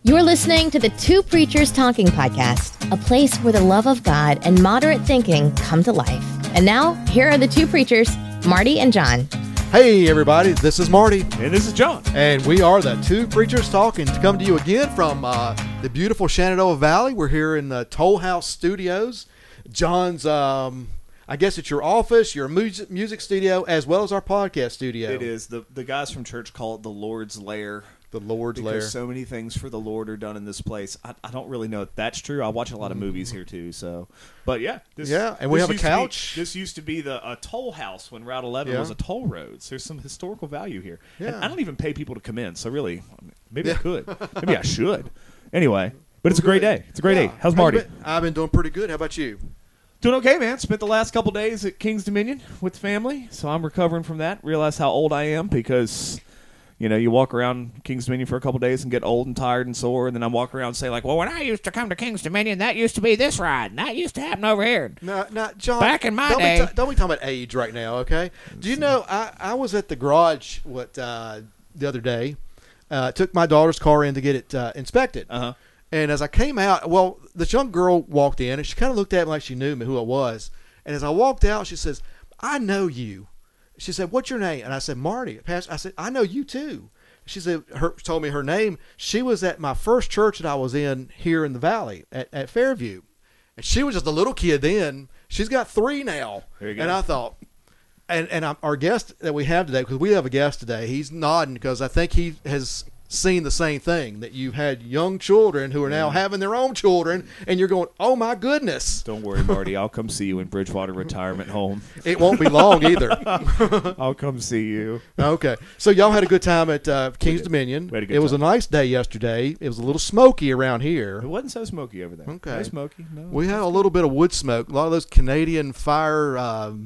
You're listening to the Two Preachers Talking Podcast, a place where the love of God and moderate thinking come to life. And now, here are the two preachers, Marty and John. Hey, everybody, this is Marty. And this is John. And we are the Two Preachers Talking to come to you again from the beautiful Shenandoah Valley. We're here in the Toll House Studios. John's, I guess it's your office, your music studio, as well as our podcast studio. It is. The guys from church call it the Lord's Lair. The Lord's Lair. Because so many things for the Lord are done in this place. I don't really know if that's true. I watch a lot of movies here, too. So, but yeah. And we have a couch. This used to be a toll house when Route 11 was a toll road. So there's some historical value here. Yeah. And I don't even pay people to come in. So really, maybe I could. Maybe I should. Anyway, but it's a great day. It's a great day. How's Marty? I've been doing pretty good. How about you? Doing okay, man. Spent the last couple days at King's Dominion with family. So I'm recovering from that. Realize how old I am because... You know, you walk around King's Dominion for a couple days and get old and tired and sore, and then I walk around and say, like, well, when I used to come to King's Dominion, that used to be this ride, and that used to happen over here. No, John. Back in my day. Don't be talking about age right now, okay? Do you know, I was at the garage the other day, took my daughter's car in to get it inspected. Uh-huh. And as I came out, well, this young girl walked in, and she kind of looked at me like she knew me, who I was. And as I walked out, she says, I know you. She said, what's your name? And I said, Marty. I said, I know you too. She said, told me her name. She was at my first church that I was in here in the valley at Fairview. And she was just a little kid then. She's got 3 now. There you go. And I thought, and our guest that we have today, because we have a guest today, he's nodding because I think he has seen the same thing, that you've had young children who are now having their own children, and you're going, oh my goodness. Don't worry, Marty. I'll come see you in Bridgewater Retirement Home. It won't be long either. I'll come see you. Okay. So y'all had a good time at King's Dominion. We had a good It was a time. nice day yesterday. It was a little smoky around here. It wasn't so smoky over there. Okay. No smoky. No. We had a little bit of wood smoke. A lot of those Canadian fires,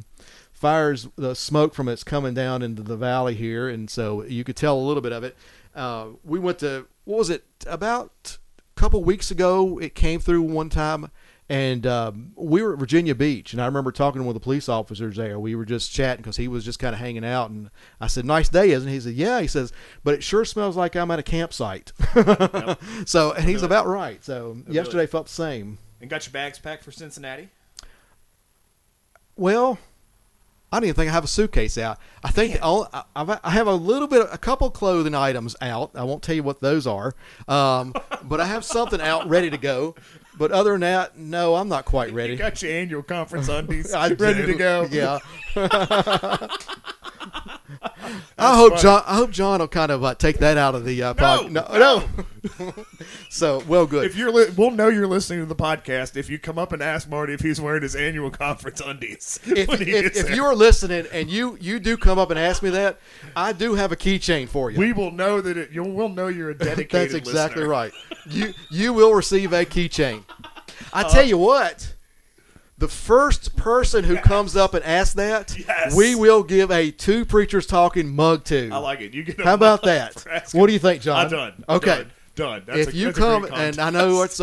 the smoke from it's coming down into the valley here, and so you could tell a little bit of it. We went to, what was it, about a couple weeks ago, it came through one time, and we were at Virginia Beach, and I remember talking to one of the police officers there. We were just chatting because he was just kind of hanging out, and I said, nice day, isn't it? He said, yeah. He says, but it sure smells like I'm at a campsite. Yep. So, and he's about right. So Really. yesterday felt the same. And got your bags packed for Cincinnati? Well, I don't even think I have a suitcase out. I think I have a couple clothing items out. I won't tell you what those are, but I have something out ready to go. But other than that, no, I'm not quite ready. You got your annual conference undies I ready do. to go. Yeah. I hope John will kind of take that out of the podcast. No. So, well, good. If you're, we'll know you're listening to the podcast if you come up and ask Marty if he's wearing his annual conference undies. If you are listening and you do come up and ask me that, I do have a keychain for you. We will know that we'll know you're a dedicated That's exactly listener. right. You will receive a keychain. I tell you what, the first person who comes up and asks that, Yes. we will give a Two Preachers Talking mug to. I like it. You get a How about mug that? for asking. What do you think, John? I'm done. Okay. Done. If you come, and I know it's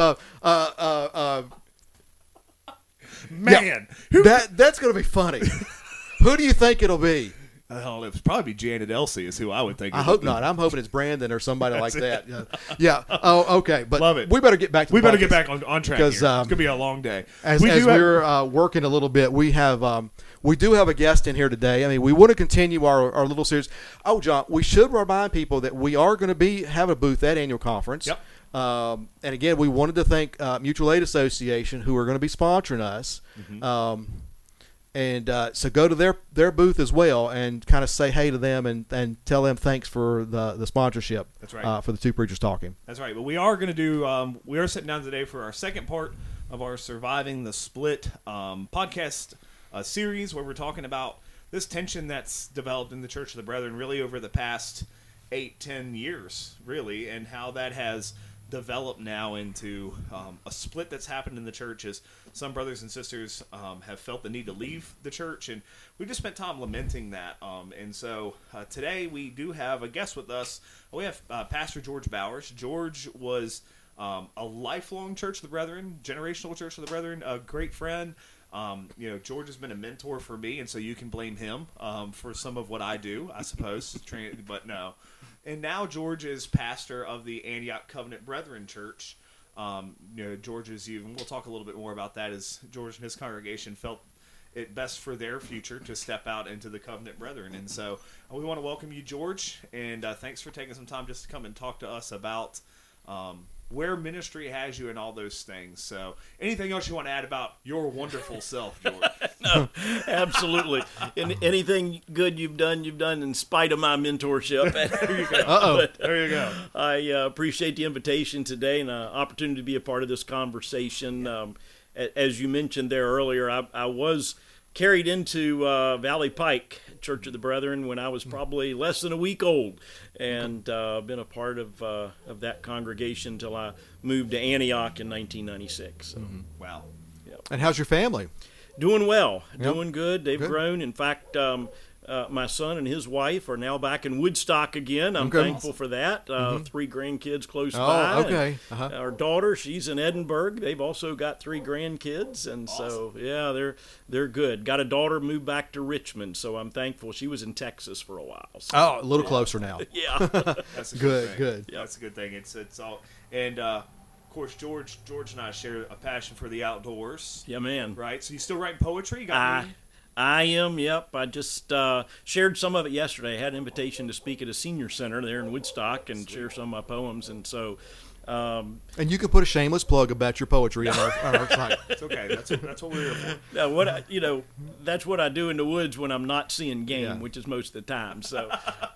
man, that's going to be funny. Who do you think it'll be? I don't know. It'll probably be Janet Elsey is who I would think. I hope not. I'm hoping it's Brandon or somebody like that. Yeah. Oh, okay. But Love it. we better get back to We the better podcast. get back on track here. It's going to be a long day. As we're working a little bit, we do have a guest in here today. I mean, we want to continue our little series. Oh, John, we should remind people that we are going to have a booth at Annual Conference. Yep. And again, we wanted to thank Mutual Aid Association, who are going to be sponsoring us. Mm-hmm. So go to their booth as well and kind of say hey to them and tell them thanks for the sponsorship. That's right. For the Two Preachers Talking. That's right. But we are going to do. We are sitting down today for our second part of our Surviving the Split podcast series, where we're talking about this tension that's developed in the Church of the Brethren, really over the past 8-10 years, really, and how that has developed now into a split that's happened in the church as some brothers and sisters have felt the need to leave the church, and we've just spent time lamenting that. And so today we do have a guest with us. We have Pastor George Bowers. George was a lifelong Church of the Brethren, generational Church of the Brethren, a great friend, George has been a mentor for me, and so you can blame him for some of what I do, I suppose. But no. And now George is pastor of the Antioch Covenant Brethren Church. George is even. We'll talk a little bit more about that as George and his congregation felt it best for their future to step out into the Covenant Brethren. And so we want to welcome you, George, and thanks for taking some time just to come and talk to us about where ministry has you and all those things. So anything else you want to add about your wonderful self, George? No, absolutely. And anything good you've done in spite of my mentorship. There you go. There you go. I appreciate the invitation today and the opportunity to be a part of this conversation. As you mentioned there earlier, I was carried into Valley Pike Church of the Brethren when I was probably less than a week old, and been a part of that congregation until I moved to Antioch in 1996. So. Wow. Yep. And how's your family? Doing well, Yep. doing good. They've grown. In fact, my son and his wife are now back in Woodstock again. I'm thankful for that. 3 grandkids close by. Okay. And our daughter, she's in Edinburgh. They've also got 3 grandkids, and so they're good. Got a daughter moved back to Richmond, so I'm thankful. She was in Texas for a while. So. A little closer now. Yeah. That's a Good, thing. good. Yeah, that's a good thing. It's all, and of course George and I share a passion for the outdoors. Yeah, man. Right. So you still writing poetry? You got any? I am, yep. I just shared some of it yesterday. I had an invitation to speak at a senior center there in Woodstock and share some of my poems. And so... and you can put a shameless plug about your poetry on our site. It's okay. That's what we're here for. That's what I do in the woods when I'm not seeing game, Yeah. which is most of the time. So,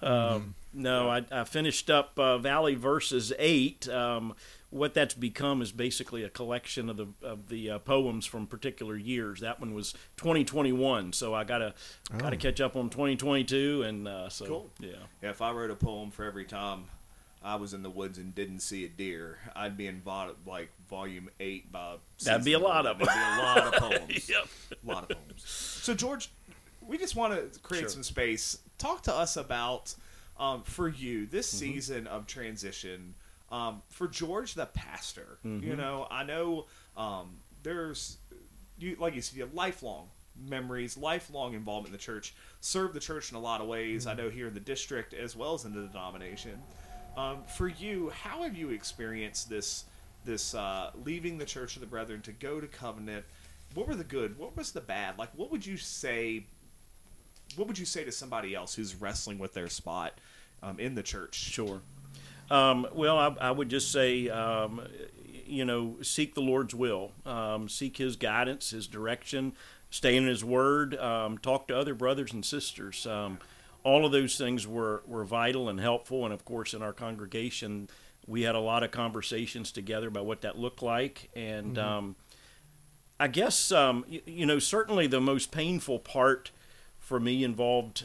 I finished up Valley Verses 8. What that's become is basically a collection of the poems from particular years. That one was 2021, so I gotta catch up on 2022, and so Cool. yeah. If I wrote a poem for every time I was in the woods and didn't see a deer, I'd be in volume 8 by That'd be a lot of them. That'd be a lot of poems. Yep. A lot of poems. So George, we just want to create some space. Talk to us about for you this season of transition. For George, the pastor, I know there's, like you said, you have lifelong memories, lifelong involvement in the church, served the church in a lot of ways, I know here in the district as well as in the denomination. For you, how have you experienced this leaving the Church of the Brethren to go to Covenant? What were the good? What was the bad? Like, what would you say to somebody else who's wrestling with their spot in the church? Sure. Well, I would just say, seek the Lord's will, seek His guidance, His direction, stay in His Word, talk to other brothers and sisters. All of those things were vital and helpful, and of course, in our congregation, we had a lot of conversations together about what that looked like, and I guess certainly the most painful part for me involved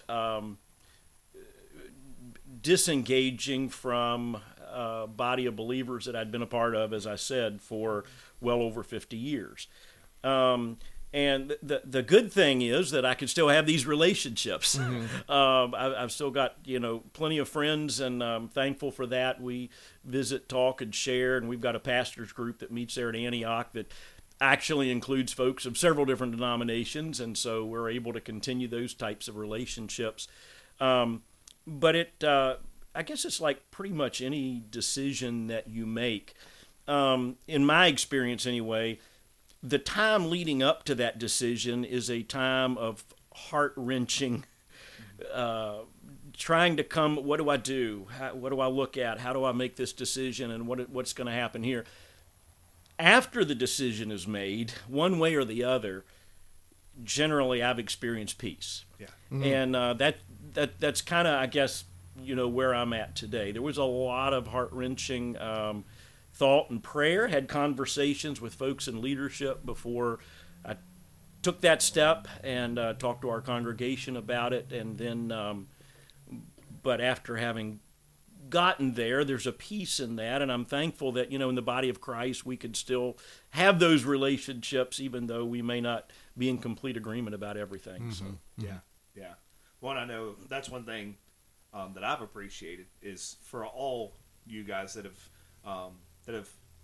disengaging from a body of believers that I'd been a part of, as I said, for well over 50 years. And the good thing is that I can still have these relationships. I've still got, plenty of friends, and I'm thankful for that. We visit, talk, and share, and we've got a pastor's group that meets there at Antioch that actually includes folks of several different denominations, and so we're able to continue those types of relationships. But I guess it's like pretty much any decision that you make. In my experience anyway, the time leading up to that decision is a time of heart-wrenching, trying to come, what do I do? What do I look at? How do I make this decision? And what's going to happen here? After the decision is made, one way or the other, generally I've experienced peace. Yeah. And that's kind of, I guess, where I'm at today. There was a lot of heart-wrenching thought and prayer, had conversations with folks in leadership before I took that step, and talked to our congregation about it. And then, but after having gotten there's a peace in that, and I'm thankful that, in the body of Christ, we can still have those relationships, even though we may not be in complete agreement about everything. So. Yeah. Well, and I know that's one thing that I've appreciated is for all you guys that have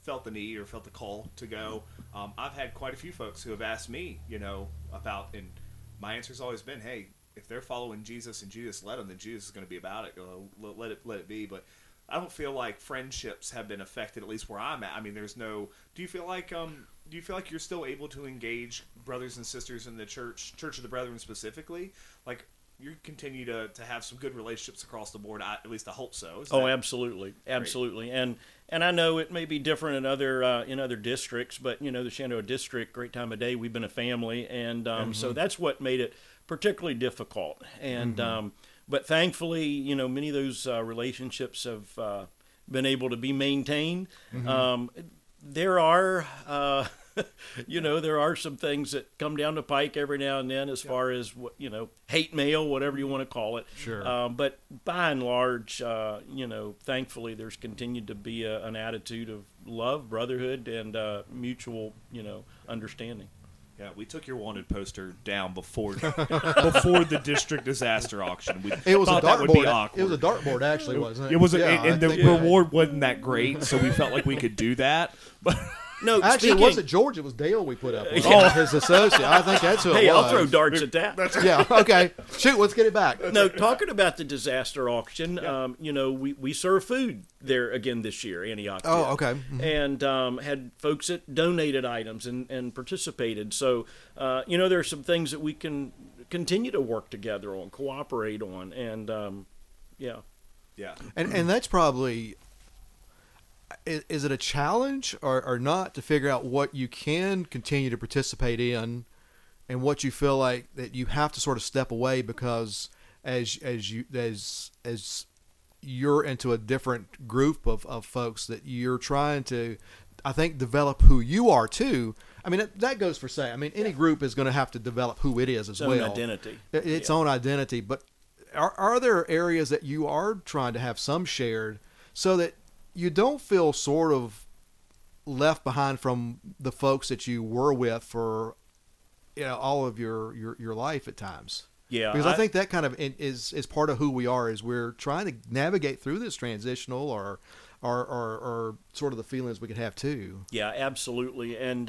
felt the need or felt the call to go. I've had quite a few folks who have asked me, about, and my answer's always been, hey, if they're following Jesus and Jesus led them, then Jesus is going to be about it. Let it be. But I don't feel like friendships have been affected, at least where I'm at. I mean, there's no. Do you feel like you're still able to engage brothers and sisters in the Church of the Brethren specifically? Like, you continue to have some good relationships across the board. At least I hope so. Absolutely. And I know it may be different in other districts, but the Shenandoah district, great time of day. We've been a family, and so that's what made it particularly difficult. And but thankfully, many of those relationships have been able to be maintained. There are. There are some things that come down the pike every now and then as far as, hate mail, whatever you want to call it. Sure. But by and large, thankfully there's continued to be an attitude of love, brotherhood, and mutual, understanding. Yeah, we took your wanted poster down before the district disaster auction. It was a thought that would be dartboard. awkward. It was a dartboard, actually, wasn't it? It was, Yeah, and the reward wasn't that great, so we felt like we could do that. But No, actually, speaking, it wasn't George. It was Dale we put up with. His associate. I think that's who it was. Hey, I'll throw darts at that. Yeah, okay. Shoot, let's get it back. No, talking about the disaster auction, we served food there again this year, Antioch. Oh, did. okay. And had folks that donated items and participated. So, there are some things that we can continue to work together on, cooperate on, and yeah. And that's probably. Is it a challenge or not to figure out what you can continue to participate in and what you feel like that you have to sort of step away because as you're into a different group of folks that you're trying to, I think, develop who you are too. I mean, that goes for saying. I mean, any group is going to have to develop who it is as Its well. own identity. Its own identity. But are there areas that you are trying to have some shared so that you don't feel sort of left behind from the folks that you were with for all of your life at times? Yeah, because I think that kind of is part of who we are. Is we're trying to navigate through this transitional or sort of the feelings we could have too. Yeah, absolutely. And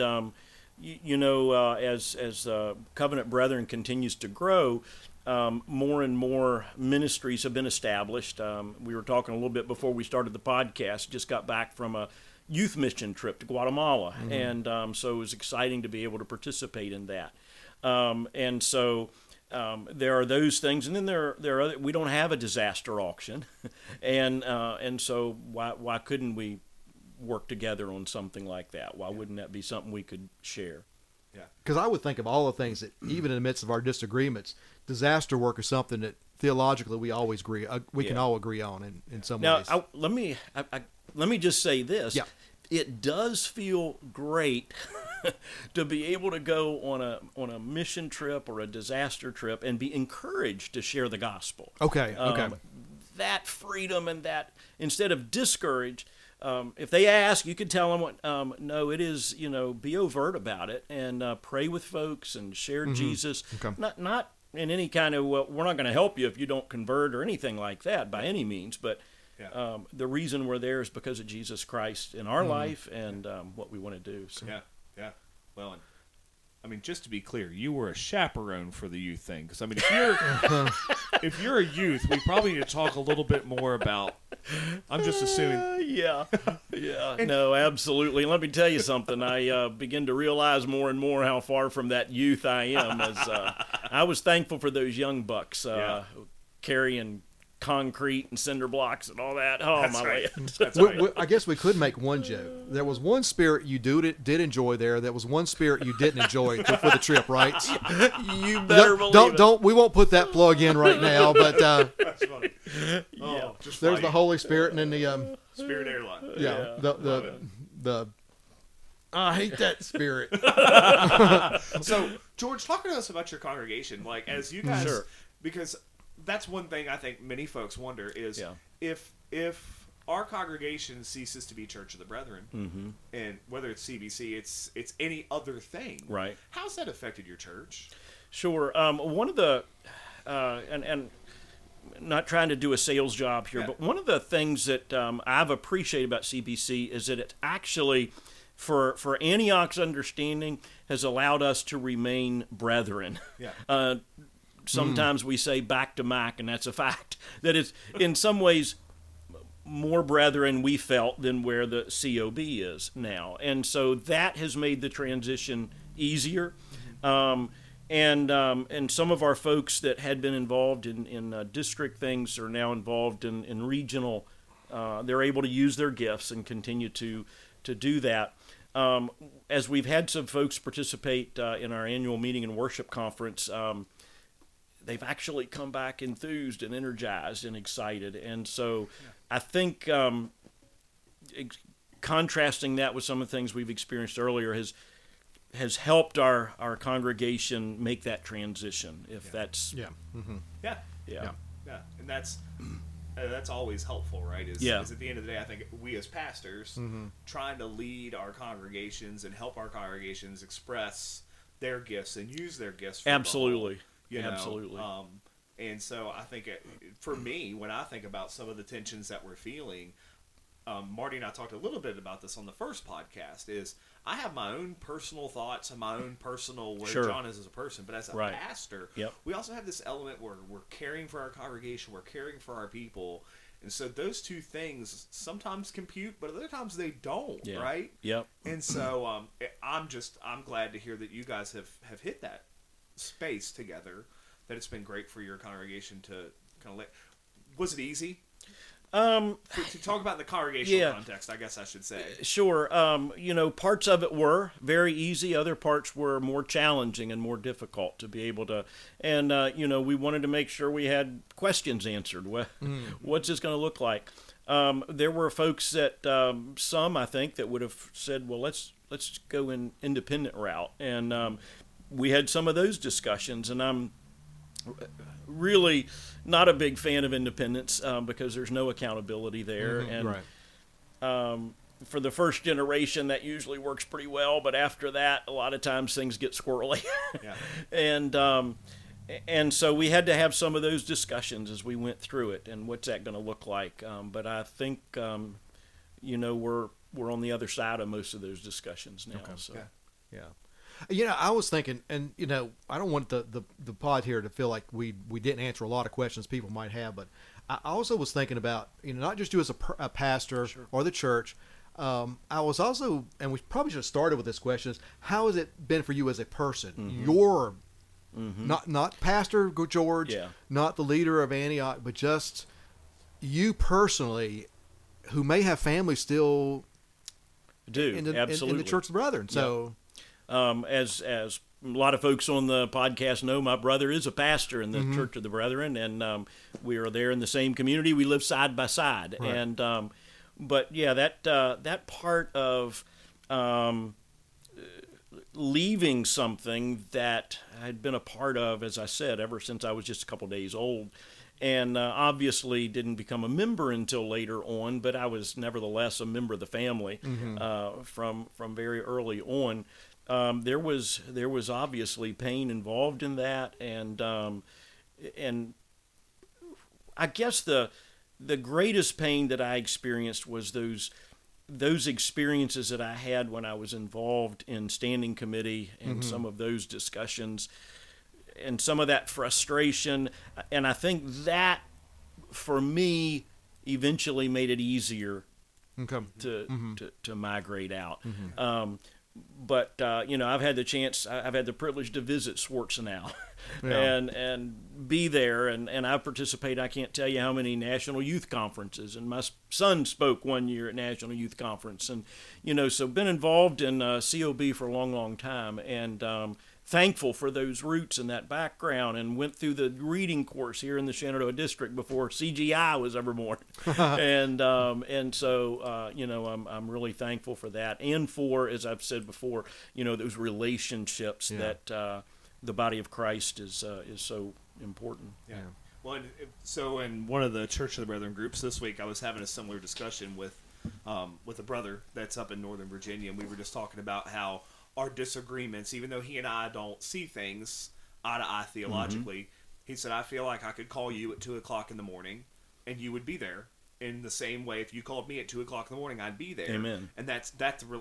as Covenant Brethren continues to grow, more and more ministries have been established. We were talking a little bit before we started the podcast. Just got back from a youth mission trip to Guatemala, and so it was exciting to be able to participate in that. And so there are those things, and then there are other. We don't have a disaster auction, and so why couldn't we work together on something like that? Why wouldn't that be something we could share? Yeah, because I would think of all the things that, even in the midst of our disagreements, disaster work is something that theologically we always agree. We can all agree on in some ways. Now, let me just say this. Yeah. It does feel great to be able to go on a mission trip or a disaster trip and be encouraged to share the gospel. Okay. That freedom and that, instead of discouraged. If they ask, you can tell them, no, it is, be overt about it and pray with folks and share Jesus. Okay. Not in any kind of, well, we're not going to help you if you don't convert or anything like that by any means, but the reason we're there is because of Jesus Christ in our life and what we want to do. So. Yeah. Well, I mean, just to be clear, you were a chaperone for the youth thing. Because, I mean, if you're a youth, we probably need to talk a little bit more about, I'm just assuming. Yeah. No, absolutely. Let me tell you something. I begin to realize more and more how far from that youth I am. As I was thankful for those young bucks carrying concrete and cinder blocks and all that. Oh, That's my right. land. That's right. I guess we could make one joke. There was one spirit you did enjoy there. There was one spirit you didn't enjoy for the trip, right? You better believe it. We won't put that plug in right now, but That's funny. Yeah. Just there's like the Holy Spirit and then the Spirit Airline. the I hate that spirit. So, George, talk to us about your congregation. Like, as you guys, Sure. because that's one thing I think many folks wonder is if our congregation ceases to be Church of the Brethren, and whether it's CBC, it's any other thing. Right. How's that affected your church? Sure. One of the and not trying to do a sales job here, Yeah. but one of the things that I've appreciated about CBC is that it actually, for Antioch's understanding, has allowed us to remain brethren. Yeah. Sometimes we say back to Mac, and that's a fact. That it's in some ways more brethren we felt than where the COB is now. And so that has made the transition easier. And some of our folks that had been involved in district things are now involved in regional. They're able to use their gifts and continue to do that. As we've had some folks participate in our annual meeting and worship conference, they've actually come back enthused and energized and excited. And so I think contrasting that with some of the things we've experienced earlier has helped our congregation make that transition, if that's... Yeah. Mm-hmm. Yeah. Yeah. Yeah. And that's always helpful, right? Is at the end of the day, I think we as pastors trying to lead our congregations and help our congregations express their gifts and use their gifts for Absolutely. the whole, Absolutely. And so I think for me, when I think about some of the tensions that we're feeling, Marty and I talked a little bit about this on the first podcast, is I have my own personal thoughts and my own personal where Sure. John is as a person, but as a Right. pastor, Yep. we also have this element where we're caring for our congregation, we're caring for our people, and so those two things sometimes compute, but other times they don't, Yeah. right? Yep. And so I'm glad to hear that you guys have hit that space together, that it's been great for your congregation to kind of was it easy? To talk about the congregational context, I guess I should say. Sure. Parts of it were very easy. Other parts were more challenging and more difficult to be able to. And, we wanted to make sure we had questions answered. What's this going to look like? There were folks that, some I think, that would have said, well, let's go an independent route. And we had some of those discussions. And I'm really not a big fan of independence because there's no accountability there. And Right. For the first generation, that usually works pretty well. But after that, a lot of times things get squirrely. Yeah. And so we had to have some of those discussions as we went through it. And what's that going to look like? But I think, we're on the other side of most of those discussions now. Okay. So. Yeah. I was thinking, and I don't want the pod here to feel like we didn't answer a lot of questions people might have, but I also was thinking about, not just you as a pastor or the church. I was also, and we probably should have started with this question, is how has it been for you as a person? Mm-hmm. Your, not Pastor George, Yeah. not the leader of Antioch, but just you personally, who may have family still in the Church of the Brethren. So. As a lot of folks on the podcast know, my brother is a pastor in the Church of the Brethren, and we are there in the same community. We live side by side, Right. and but yeah, that part of leaving something that I had been a part of, as I said, ever since I was just a couple days old. And obviously didn't become a member until later on, but I was nevertheless a member of the family from very early on. There was obviously pain involved in that, and I guess the greatest pain that I experienced was those experiences that I had when I was involved in standing committee and some of those discussions and some of that frustration. And I think that, for me, eventually made it easier to migrate out. But I've had the privilege to visit Schwarzenau and be there, and I participate. I can't tell you how many national youth conferences, and my son spoke one year at National Youth Conference, and so been involved in COB for a long time, and thankful for those roots and that background, and went through the reading course here in the Shenandoah District before CGI was ever born, and so I'm really thankful for that, and for, as I've said before, those relationships that the body of Christ is so important. Yeah. Well, so in one of the Church of the Brethren groups this week, I was having a similar discussion with a brother that's up in Northern Virginia, and we were just talking about how our disagreements, even though he and I don't see things eye to eye theologically, He said, I feel like I could call you at 2 o'clock in the morning, and you would be there. In the same way, if you called me at 2 o'clock in the morning, I'd be there. Amen. And that's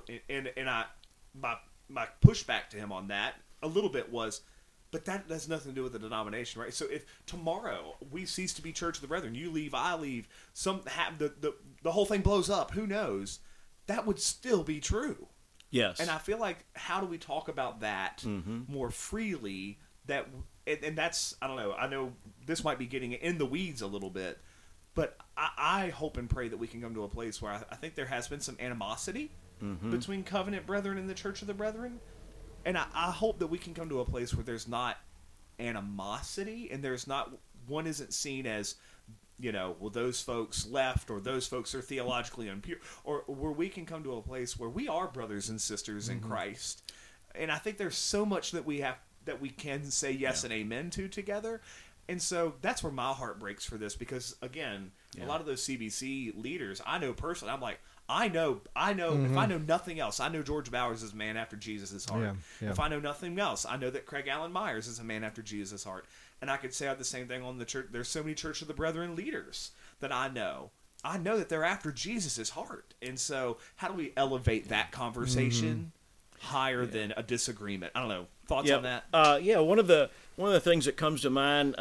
my pushback to him on that a little bit was, but that has nothing to do with the denomination, right? So if tomorrow we cease to be Church of the Brethren, you leave, I leave, the whole thing blows up, who knows? That would still be true. Yes. And I feel like, how do we talk about that more freely? And that's, I don't know. I know this might be getting in the weeds a little bit, but I hope and pray that we can come to a place where I think there has been some animosity between Covenant Brethren and the Church of the Brethren. And I hope that we can come to a place where there's not animosity and there's not, one isn't seen as, well, those folks left or those folks are theologically impure, or where we can come to a place where we are brothers and sisters in Christ. And I think there's so much that we can say yes and amen to together. And so that's where my heart breaks for this, because again, a lot of those CBC leaders, I know personally, I'm like, I know, if I know nothing else, I know George Bowers is a man after Jesus' heart. If I know nothing else, I know that Craig Allen Myers is a man after Jesus' heart. And I could say the same thing on the church. There's so many Church of the Brethren leaders that I know that they're after Jesus' heart. And so how do we elevate that conversation higher than a disagreement? I don't know. Thoughts on that? One of the things that comes to mind,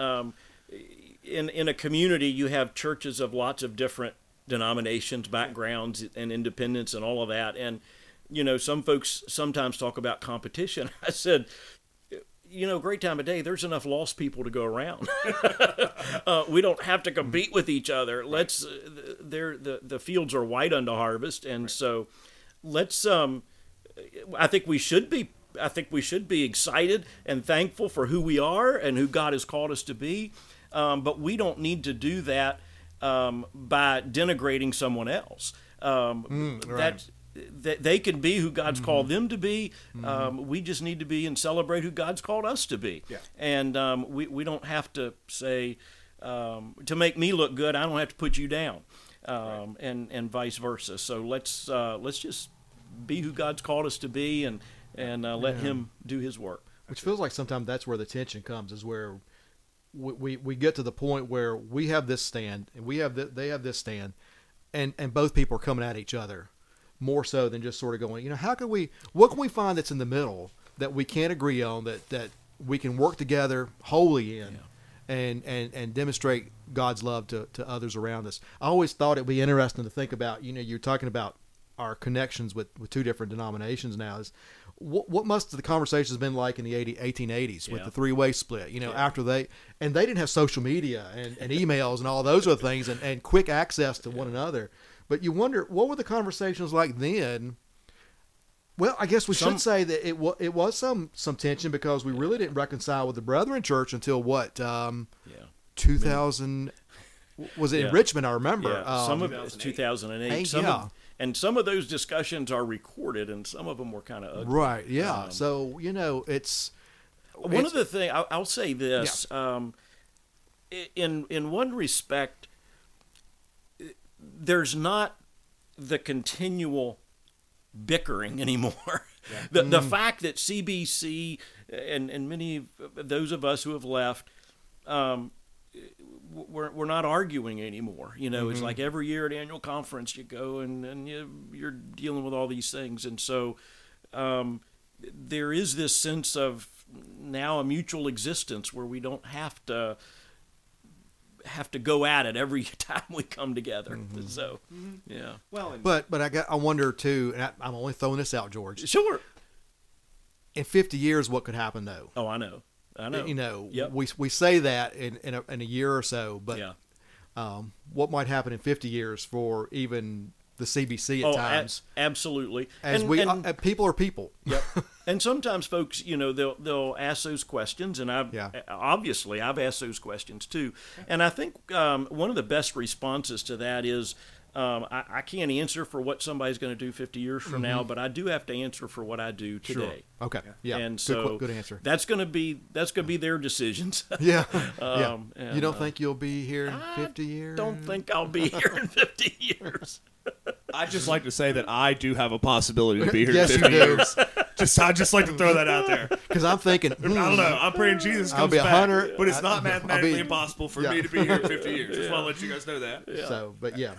in a community, you have churches of lots of different denominations, backgrounds, and independence, and all of that. And some folks sometimes talk about competition. I said, great time of day. There's enough lost people to go around. We don't have to compete with each other. Let's. The fields are white unto harvest, and so let's. I think we should be. I think we should be excited and thankful for who we are and who God has called us to be. But we don't need to do that by denigrating someone else. That they can be who God's called them to be. We just need to be and celebrate who God's called us to be. Yeah. And we don't have to say, to make me look good, I don't have to put you down, and vice versa. So let's just be who God's called us to be, and let Him do His work. Which feels like sometimes that's where the tension comes, is where we get to the point where we have this stand and they have this stand, and both people are coming at each other more so than just sort of going, what can we find that's in the middle that we can't agree on, that we can work together wholly in, and demonstrate God's love to others around us. I always thought it'd be interesting to think about, you're talking about our connections with two different denominations now, is what must the conversations been like in the 1880s with the three-way split, after they didn't have social media and emails and all those other things and quick access to one another. But you wonder, what were the conversations like then? Well, I guess we should say that it was some tension, because we really didn't reconcile with the Brethren Church until 2000, was it in Richmond, I remember. Some of it was 2008. And some of those discussions are recorded, and some of them were kind of ugly. Right, yeah. So, it's... One of the things, I'll say this, in one respect, there's not the continual bickering anymore. The fact that CBC and many of those of us who have left, we're not arguing anymore. It's like every year at annual conference you go and you're dealing with all these things. And so there is this sense of now a mutual existence where we don't have to go at it every time we come together. So, yeah. Well, but I wonder too, and I'm only throwing this out, George. Sure. In 50 years, what could happen though? Oh, I know. Yep. We say that in a year or so, but what might happen in 50 years for even the CBC at times? Absolutely. As people are people. Yep. And sometimes folks, they'll ask those questions, and I've asked those questions too. And I think one of the best responses to that is, I can't answer for what somebody's going to do 50 years from now, but I do have to answer for what I do today. Sure. Okay. Yeah. And so good answer. That's going to be their decisions. Yeah. And, you don't think you'll be here in 50 years? Don't think I'll be here in 50 years. I'd just like to say that I do have a possibility to be here Yes, in you 50 do. years. I just like to throw that out there. Because I'm thinking, I don't know. I'm praying Jesus I'll comes be back, 100. but it's not mathematically I'll be- impossible for yeah. me to be here in 50 years. Just want to let you guys know that. So, but yeah.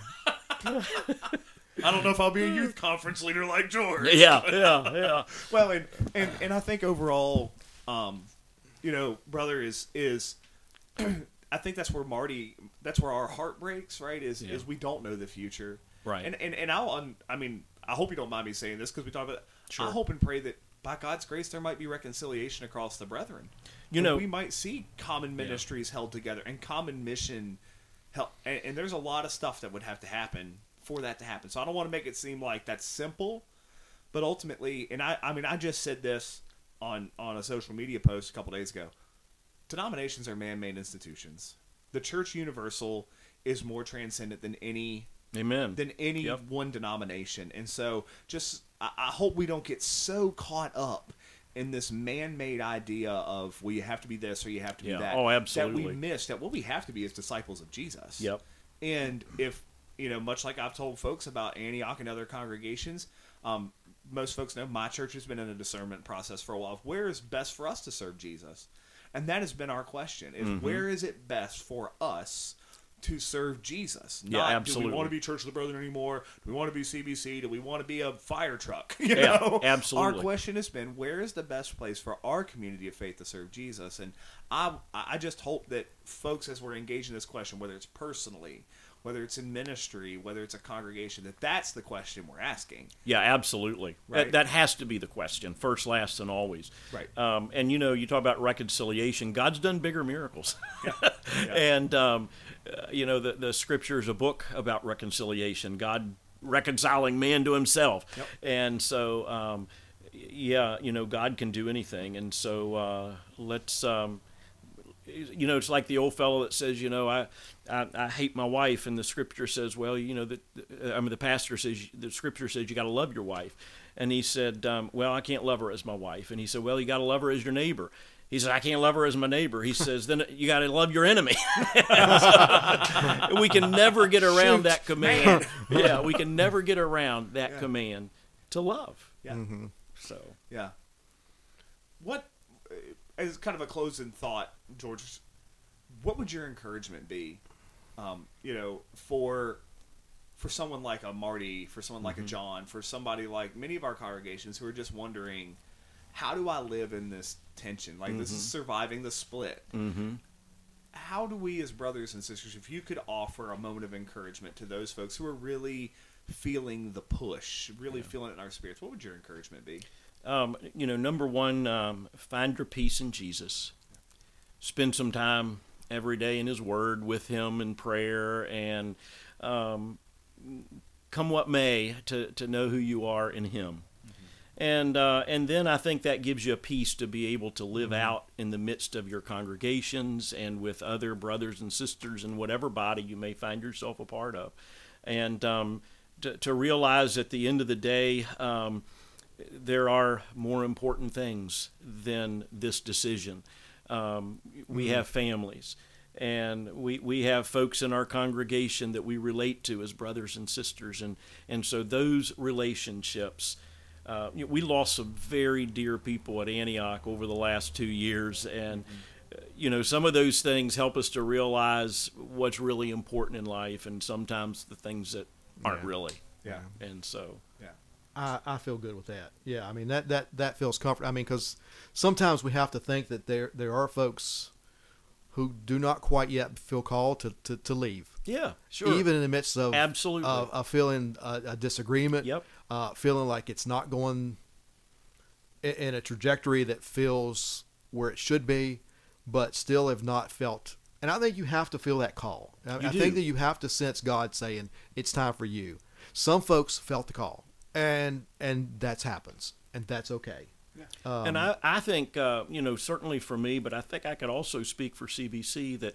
I don't know if I'll be a youth conference leader like George. Yeah. Well, and I think overall, brother is I think that's where our heart breaks, right? Is we don't know the future, Right. And I hope you don't mind me saying this because we talk about. Sure. I hope and pray that by God's grace there might be reconciliation across the brethren. We might see common ministries held together and common mission held, and there's a lot of stuff that would have to happen for that to happen. So I don't want to make it seem like that's simple, but ultimately, and I just said this on a social media post a couple days ago. Denominations are man-made institutions. The Church Universal is more transcendent than any Amen. one denomination. And so I hope we don't get so caught up in this man-made idea of, well, you have to be this or you have to be that. Oh, absolutely. That we miss that what we have to be is disciples of Jesus. Yep. And if, much like I've told folks about Antioch and other congregations, most folks know my church has been in a discernment process for a while of where is best for us to serve Jesus. And that has been our question, is where is it best for us to serve Jesus? Not, absolutely. do we want to be Church of the Brethren anymore? Do we want to be CBC? Do we want to be a fire truck? Absolutely. Our question has been, where is the best place for our community of faith to serve Jesus? And I just hope that folks, as we're engaged in this question, whether it's personally, whether it's in ministry, whether it's a congregation, that's the question we're asking. Yeah, absolutely. Right. That has to be the question, first, last, and always. Right. And, you talk about reconciliation. God's done bigger miracles. Yeah. And, the Scripture is a book about reconciliation, God reconciling man to himself. Yep. And so, God can do anything. And so let's... it's like the old fellow that says, I hate my wife, and the Scripture says, well, the pastor says, the Scripture says you got to love your wife, and he said, well, I can't love her as my wife, and he said, well, you got to love her as your neighbor. He said, I can't love her as my neighbor. He says, then you got to love your enemy. We can never get around that command. Yeah, we can never get around that command to love. Yeah. Mm-hmm. So yeah. What, as kind of a closing thought, George, what would your encouragement be, for someone like a Marty, for someone like a John, for somebody like many of our congregations who are just wondering, how do I live in this tension? Like, this is surviving the split. Mm-hmm. How do we as brothers and sisters, if you could offer a moment of encouragement to those folks who are really feeling the push, really feeling it in our spirits, what would your encouragement be? Number one, find your peace in Jesus. Spend some time every day in His Word with Him in prayer, and come what may, to know who you are in Him. And then I think that gives you a peace to be able to live out in the midst of your congregations and with other brothers and sisters in whatever body you may find yourself a part of. And to realize at the end of the day, there are more important things than this decision. We have families, and we have folks in our congregation that we relate to as brothers and sisters, and so those relationships. We lost some very dear people at Antioch over the last 2 years, and some of those things help us to realize what's really important in life, and sometimes the things that aren't really. Yeah. And so. I feel good with that. Yeah, I mean that feels comfortable. I mean, because sometimes we have to think that there are folks who do not quite yet feel called to leave. Yeah, sure. Even in the midst of absolutely a feeling a disagreement. Yep. Feeling like it's not going in a trajectory that feels where it should be, but still have not felt. And I think you have to feel that call. I think that you have to sense God saying it's time for you. Some folks felt the call. And that happens, and that's okay. Yeah. And I think, certainly for me, but I think I could also speak for CBC that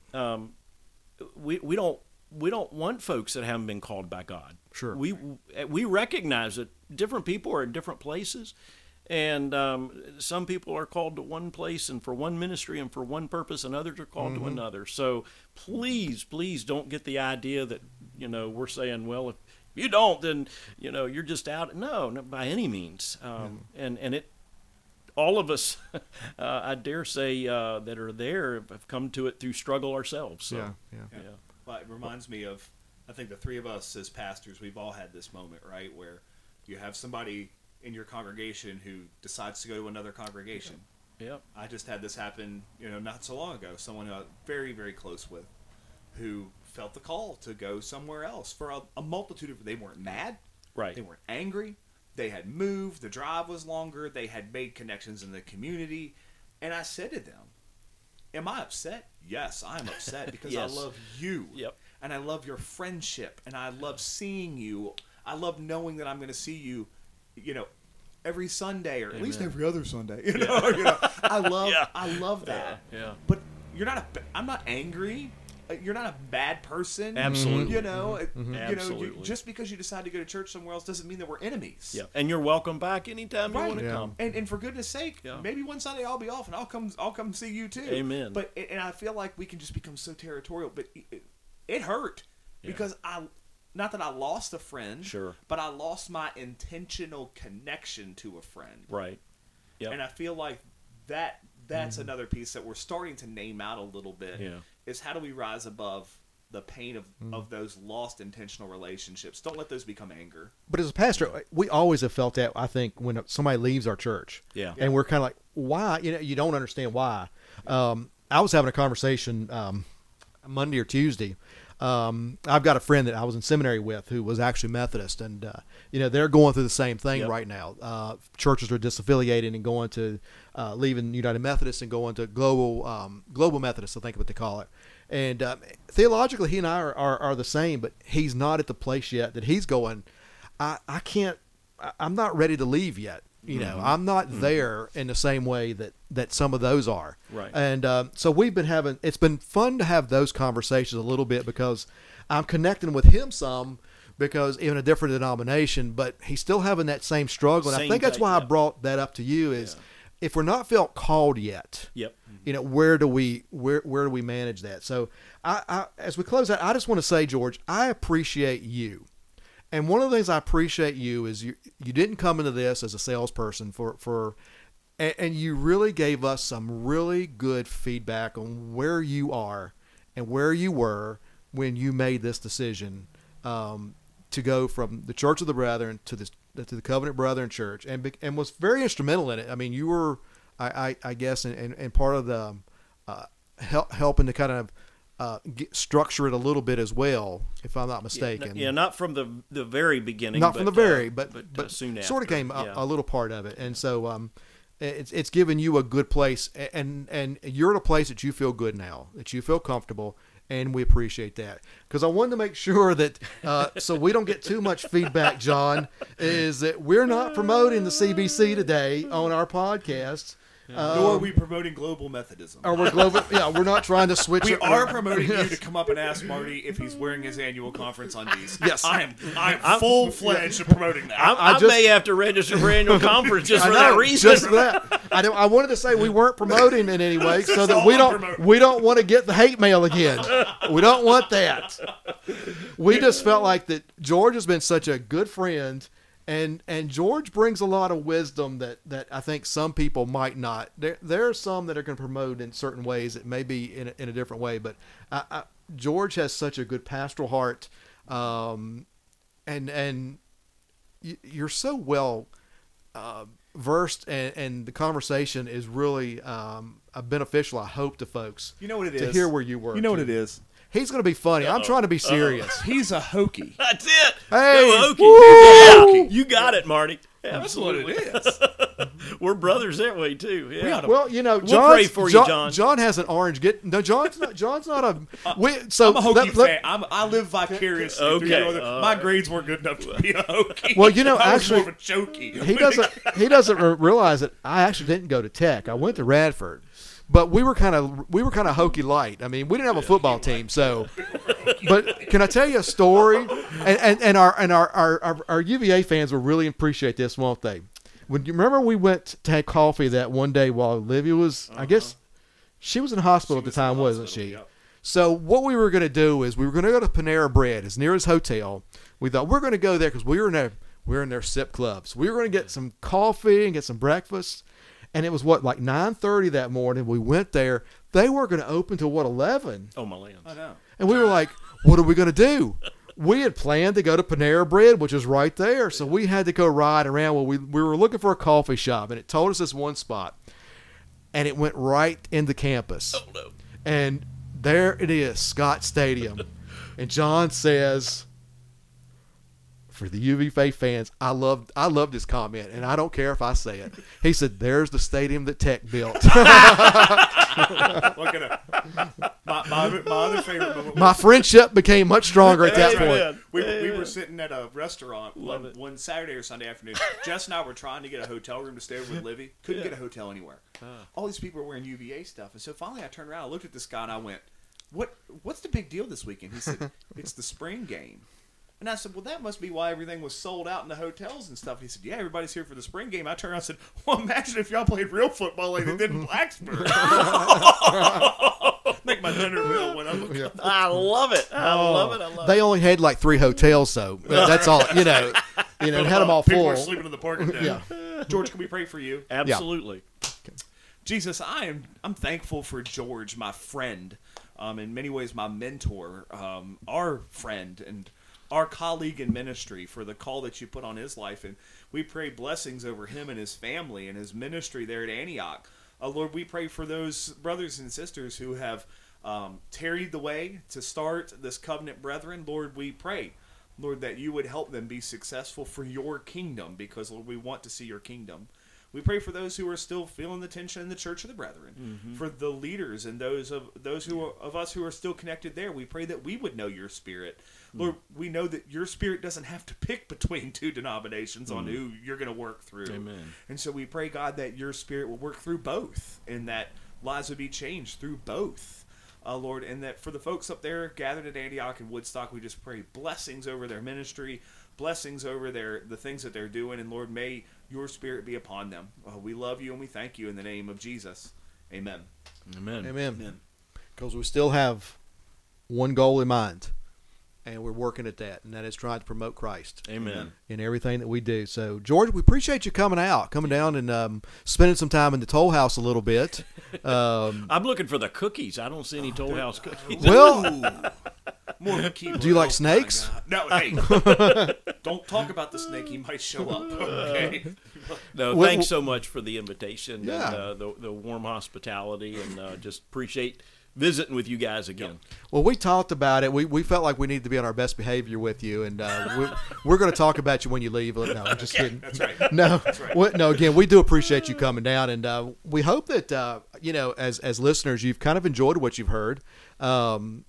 we don't want folks that haven't been called by God. Sure. We recognize that different people are in different places, and some people are called to one place and for one ministry and for one purpose, and others are called to another. So please don't get the idea that we're saying, well, you don't, then you're just out. No, not by any means. And it, all of us, I dare say, that are there have come to it through struggle ourselves. So. Yeah. Well, it reminds me of, I think the three of us as pastors, we've all had this moment, right, where you have somebody in your congregation who decides to go to another congregation. Yep. I just had this happen, not so long ago. Someone I'm very, very close with, who felt the call to go somewhere else for a multitude of. They weren't mad, Right. They weren't angry. They had moved. The drive was longer. They had made connections in the community, and I said to them, "Am I upset? Yes, I'm upset because Yes. I love you, Yep. and I love your friendship, and I love seeing you. I love knowing that I'm going to see you, every Sunday, or at least every other Sunday. I love that. Yeah. But I'm not angry. You're not a bad person. Absolutely. Absolutely. Just because you decide to go to church somewhere else doesn't mean that we're enemies. Yeah. And you're welcome back anytime you Right. want to Yeah. come. And for goodness sake, Yeah. maybe one Sunday I'll be off and I'll come see you too. Amen. But I feel like we can just become so territorial. But it hurt because not that I lost a friend, Sure. but I lost my intentional connection to a friend. Right. Yep. And I feel like that's another piece that we're starting to name out a little bit. Yeah. Is how do we rise above the pain of those lost intentional relationships? Don't let those become anger. But as a pastor, we always have felt that, I think, when somebody leaves our church. Yeah. And we're kind of like, why? You don't understand why. I was having a conversation Monday or Tuesday. I've got a friend that I was in seminary with who was actually Methodist, and they're going through the same thing Yep. right now. Churches are disaffiliating and going to leaving United Methodist and going to Global Methodist, I think what they call it. And theologically, he and I are the same, but he's not at the place yet that he's going. I can't. I'm not ready to leave yet. I'm not there in the same way that some of those are. Right. And so it's been fun to have those conversations a little bit because I'm connecting with him some because even a different denomination, but he's still having that same struggle. And I Same think that's type, why I yeah. brought that up to you is if we're not felt called yet, Yep. where do we manage that? So I as we close out, I just want to say, George, I appreciate you. And one of the things I appreciate you is you didn't come into this as a salesperson and you really gave us some really good feedback on where you are and where you were when you made this decision to go from the Church of the Brethren to the Covenant Brethren Church and was very instrumental in it. I mean, you were, I guess, and part of the helping to kind of structure it a little bit as well, if I'm not mistaken. Yeah, not from the very beginning. Not from the very, but soon after. sort of came a little part of it, and so it's given you a good place, and you're in a place that you feel good now, that you feel comfortable, and we appreciate that. Because I wanted to make sure that so we don't get too much feedback, John, is that we're not promoting the CBC today on our podcast. Nor are we promoting global Methodism. Or we're global. Yeah, we're not trying to switch. We it. are promoting you to come up and ask Marty if he's wearing his annual conference undies. Yes. I'm full-fledged promoting that. I may have to register for annual conference just for that reason. Just for that. I wanted to say we weren't promoting in any way, so that all we don't want to get the hate mail again. We don't want that. We just felt like that George has been such a good friend. And George brings a lot of wisdom that I think some people might not. There are some that are going to promote in certain ways that may be in a different way. But George has such a good pastoral heart, and you're so well versed, and the conversation is really beneficial. I hope to folks. You know what it to is? hear where you were. You know what it is? He's going to be funny. I'm trying to be serious. He's a hokey. That's it. Hey, Go Hokie. woo! Yeah, you got it, Marty. That's what it Absolutely. is. We're brothers that way too. Yeah. Well, We'll John's, pray for you, John. John has an orange. John's not a. I'm a hokey fan. I live vicariously through Okay, your other. My grades weren't good enough to be a hokey. Well, I was actually, more of a jokey. he doesn't realize that I actually didn't go to Tech. I went to Radford, but we were kind of hokey light. I mean, we didn't have a football team, so. But can I tell you a story? And our UVA fans will really appreciate this, won't they? When you remember we went to have coffee that one day while Olivia was, I guess, she was in the hospital at the time, wasn't she? Yep. So what we were going to do is we were going to go to Panera Bread, as near his hotel. We thought we're going to go there because we're in their SIP clubs. We were going to get some coffee and get some breakfast. And it was like 9:30 that morning. We went there. They were going to open till 11? Oh, my lands. I know. And we were like, what are we going to do? We had planned to go to Panera Bread, which is right there. So we had to go ride around. Well, we were looking for a coffee shop, and it told us this one spot. And it went right into campus. Oh, no. And there it is, Scott Stadium. And John says, for the UV Faith fans, I love this comment, and I don't care if I say it. He said, there's the stadium that Tech built. Look at my other favorite moment. My friendship became much stronger at that That's point. right. We were sitting at a restaurant one Saturday or Sunday afternoon. Jess and I were trying to get a hotel room to stay over with Livy. Couldn't get a hotel anywhere. All these people were wearing UVA stuff. And so finally I turned around, I looked at this guy, and I went, what's the big deal this weekend? He said, it's the spring game. And I said, well, that must be why everything was sold out in the hotels and stuff. He said, yeah, everybody's here for the spring game. I turned around and said, well, imagine if y'all played real football like they did in Blacksburg. Make my dinner bill when I'm Yeah. I love it. I love it. They only had like 3 hotels, so that's all. Had them all People full. were sleeping in the parking deck. Yeah. George, can we pray for you? Absolutely. Jesus, I'm thankful for George, my friend, in many ways my mentor, our friend and our colleague in ministry, for the call that you put on his life. And we pray blessings over him and his family and his ministry there at Antioch. Lord, we pray for those brothers and sisters who have tarried the way to start this covenant brethren. Lord, we pray, Lord, that you would help them be successful for your kingdom, because, Lord, we want to see your kingdom. We pray for those who are still feeling the tension in the Church of the Brethren, for the leaders and those of us who are still connected there. We pray that we would know your Spirit. Lord, we know that your Spirit doesn't have to pick between 2 denominations on who you're going to work through. Amen. And so we pray, God, that your Spirit will work through both, and that lives would be changed through both. Lord, and that for the folks up there gathered at Antioch and Woodstock, we just pray blessings over their ministry, blessings over the things that they're doing, and Lord, may your Spirit be upon them. We love you and we thank you in the name of Jesus. Amen. Amen. Amen. Because we still have one goal in mind, and we're working at that, and that is trying to promote Christ. Amen. In everything that we do. So, George, we appreciate you coming down and spending some time in the Toll House a little bit. I'm looking for the cookies. I don't see any Toll House cookies. Well, More of a keeper. do you like Oh, snakes? my God. No, hey, don't talk about the snake. He might show up. Okay. No, Well, thanks so much for the invitation Yeah. and the warm hospitality, and just appreciate visiting with you guys again. Well, we talked about it. We felt like we needed to be on our best behavior with you, and we're going to talk about you when you leave. No, I'm just kidding. That's right. No, That's right. No. Again, we do appreciate you coming down, and we hope that as listeners, you've kind of enjoyed what you've heard, and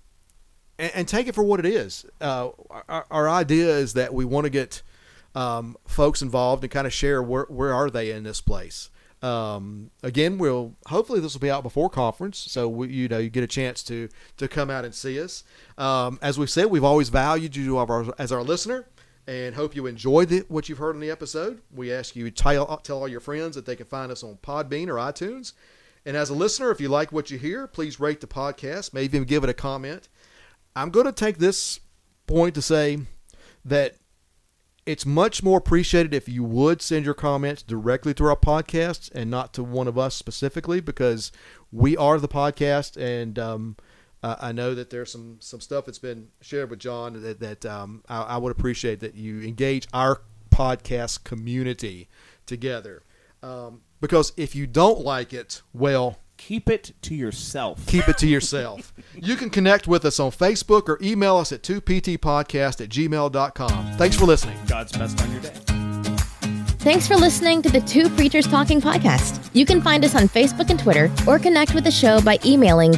take it for what it is. Our idea is that we want to get folks involved and kind of share where are they in this place. Again, hopefully this will be out before conference, so you get a chance to come out and see us. As we've said, we've always valued you as our listener, and hope you enjoyed what you've heard in the episode. We ask you to tell all your friends that they can find us on Podbean or iTunes. And as a listener, if you like what you hear, please rate the podcast, maybe even give it a comment. I'm going to take this point to say that it's much more appreciated if you would send your comments directly to our podcast and not to one of us specifically, because we are the podcast, and I know that there's some stuff that's been shared with John that I would appreciate that you engage our podcast community together. Because if you don't like it, well, Keep it to yourself. keep it to yourself. You can connect with us on Facebook or email us at 2ptpodcast@gmail.com. Thanks for listening. God's best on your day. Thanks for listening to the Two Preachers Talking podcast. You can find us on Facebook and Twitter, or connect with the show by emailing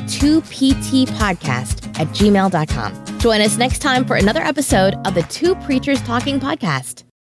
2ptpodcast@gmail.com. Join us next time for another episode of the Two Preachers Talking podcast.